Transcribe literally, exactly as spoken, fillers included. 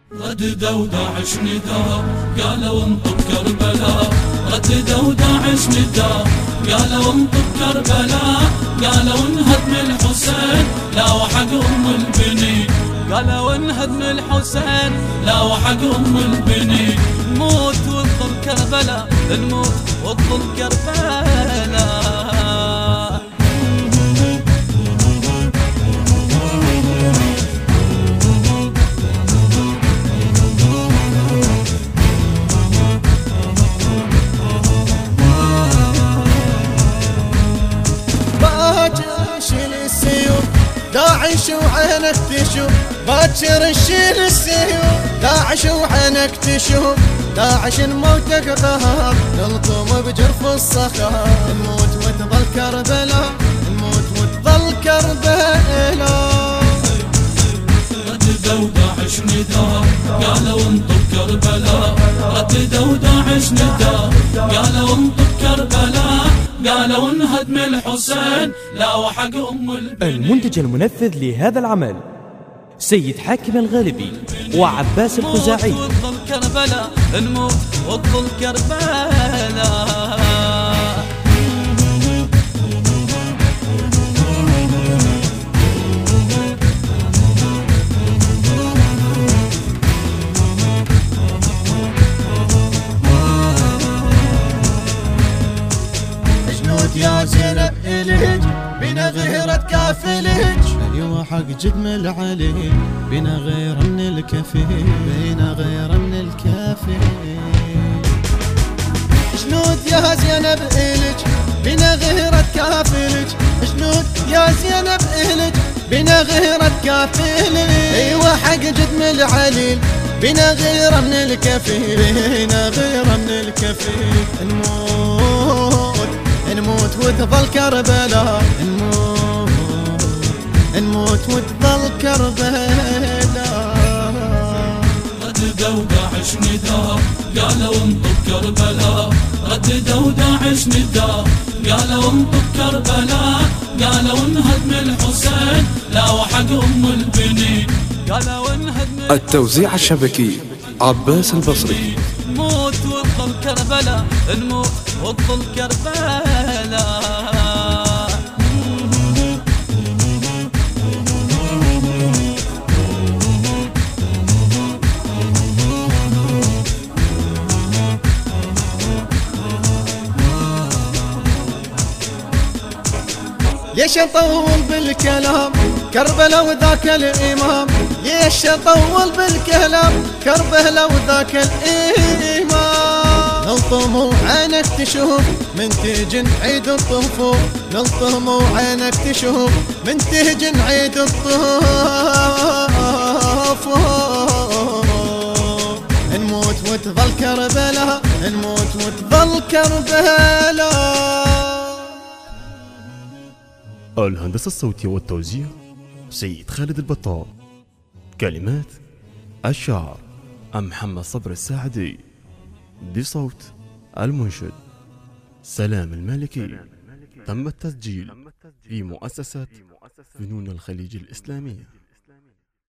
رددوا داعش نداء قالوا انطب كربلاء، رددوا داعش نداء قالوا انطب كربلاء، قالوا انهدم الحسين لا وحق ام البنين، قالوا انهدم الحسين لا وحق ام البنين، نموت وتظل كربلاء، نموت وتظل كربلاء. داعش وعينك تشوف باكر نشيل السيوف، داعش وعينك تشوف داعش نموتك قهر، نلطم بجرف الصخر، نموت وتظل كربلاء، نموت وتظل كربلاء. رددوا داعش نداء قالوا انطب كربلاء، رددوا داعش نداء قالوا انطب كربلاء، قالوا انهدم الحسين لا وحق ام البنين. المنتج المنفذ لهذا العمل سيد حاكم الغالبي وعباس الخزاعي. نموت وتظل كربلاء، نموت وتظل كربلاء. يا زينب إليج بنا غيرة كافلج، ايوه حق جدم العلي بنا غير من الكفي، بنا غير من الكفي. جنود يا زينب إليج بنا غيرة كافلج، جنود يا زينب إليج بنا غيرة كافلج، ايوه حق جدم العلي بنا غير من الكفي، بنا غير من الكفي. نموت نموت وتظل كربلاء، نموت نموت وتظل كربلاء. رددوا داعش نداء قالوا انطب كربلاء، رددوا داعش نداء قالوا انطب كربلاء، قالوا انهدم الحسين لا وحق ام البنين، قالوا انهدم التوزيع الشبكي عباس البصري. نموت وتظل كربلاء، نموت وتظل كربلاء. ليش اطول بالكلام كربلاء وذاك الامام، ليش اطول بالكلام كربلاء وذاك الامام. نلطم وعينك تشوف من تيجي نعيد الطفوف، نلطم وعينك تشوف من تيجي نعيد الطفوف. نموت وتظل كربلاء، نموت وتظل كربلاء. الهندسة الصوتية والتوزيع سيد خالد البطال. كلمات الشاعر محمد صبر الساعدي، بصوت المنشد سلام المالكي. تم التسجيل في مؤسسة فنون الخليج الإسلامية.